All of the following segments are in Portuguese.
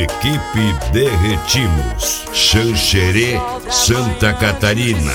Equipe Derretimos, Xanxerê, Santa Catarina.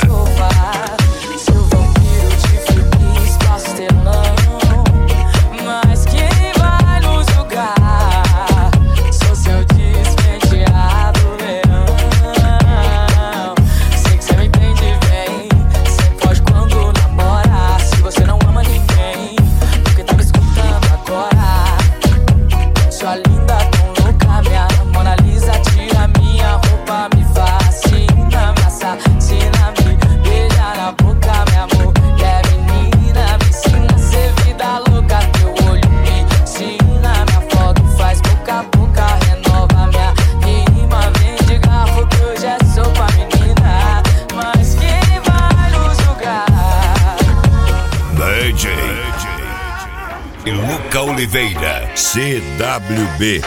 Luca Oliveira, CWB.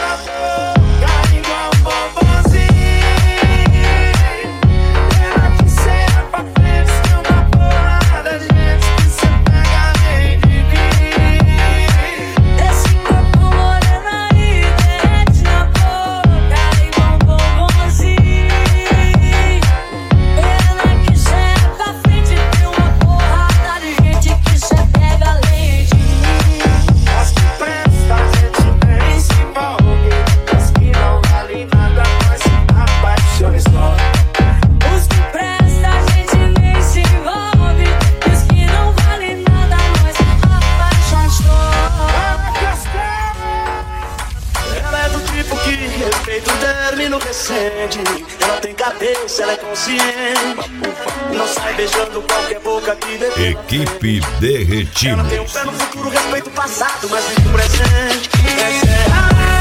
Respeito o término recente. Ela tem cabeça, ela é consciente. Não sai beijando qualquer boca que dê. Equipe Derretimos. Ela tem um pé no futuro, respeito o passado, mas vive o presente. Essa é a